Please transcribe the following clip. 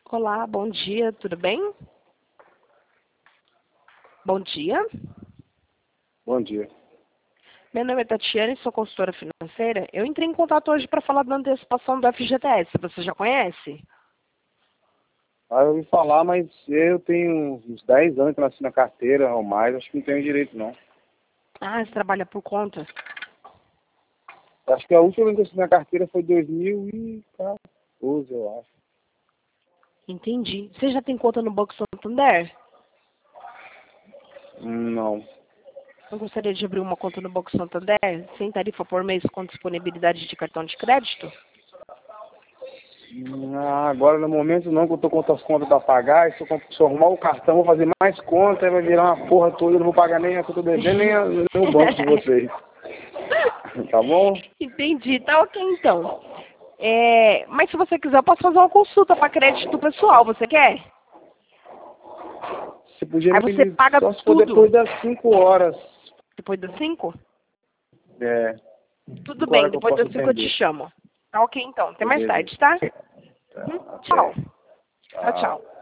Olá, bom dia, tudo bem? Bom dia. Bom dia. Meu nome é Tatiane, sou consultora financeira. Eu entrei em contato hoje para falar da antecipação do FGTS. Você já conhece? Eu ouvi falar, mas eu tenho uns 10 anos que eu nasci na carteira ou mais, acho que não tenho direito não. Ah, você trabalha por conta? Acho que a última vez que eu nasci na carteira foi 2014, eu acho. Entendi. Você já tem conta no Banco Santander? Não. Eu gostaria de abrir uma conta no Banco Santander, sem tarifa por mês, com disponibilidade de cartão de crédito? Agora no momento não, que eu tô com outras contas pra pagar, e se eu arrumar o cartão, vou fazer mais conta, aí vai virar uma porra toda, eu não vou pagar nem a que eu tô devendo, nem o banco de vocês. Tá bom? Entendi, tá ok então. Mas se você quiser, eu posso fazer uma consulta para crédito pessoal, você quer? Você podia Aí me você ligar paga só se for tudo depois das 5 horas. depois das 5? É, Tudo 5 bem, horas que eu depois posso das 5 eu te atender. chamo. Tá ok então, até mais Beleza. tarde, tá? Tá, Tchau. até. Tchau, Tchau. tchau.